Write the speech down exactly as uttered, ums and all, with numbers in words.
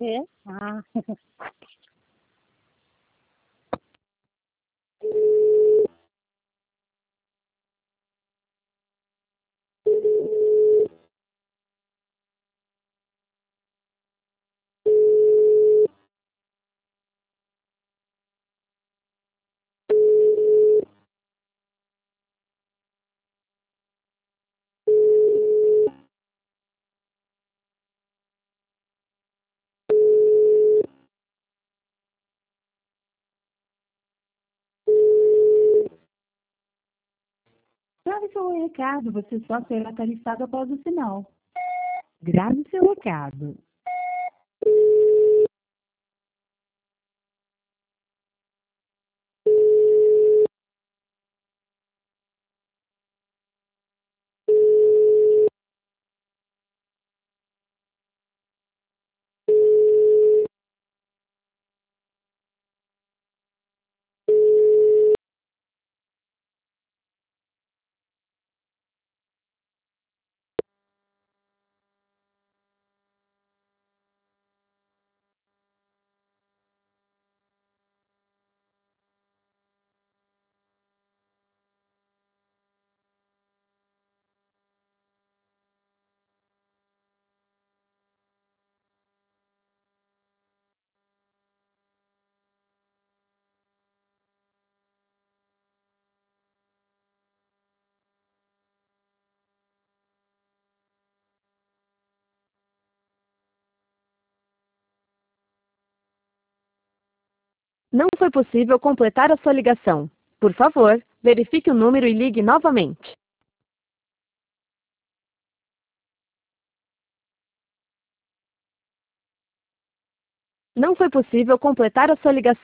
É? Ah. Grave seu recado, você só será tarifado após o sinal. Grave seu recado. Não foi possível completar a sua ligação. Por favor, verifique o número e ligue novamente. Não foi possível completar a sua ligação.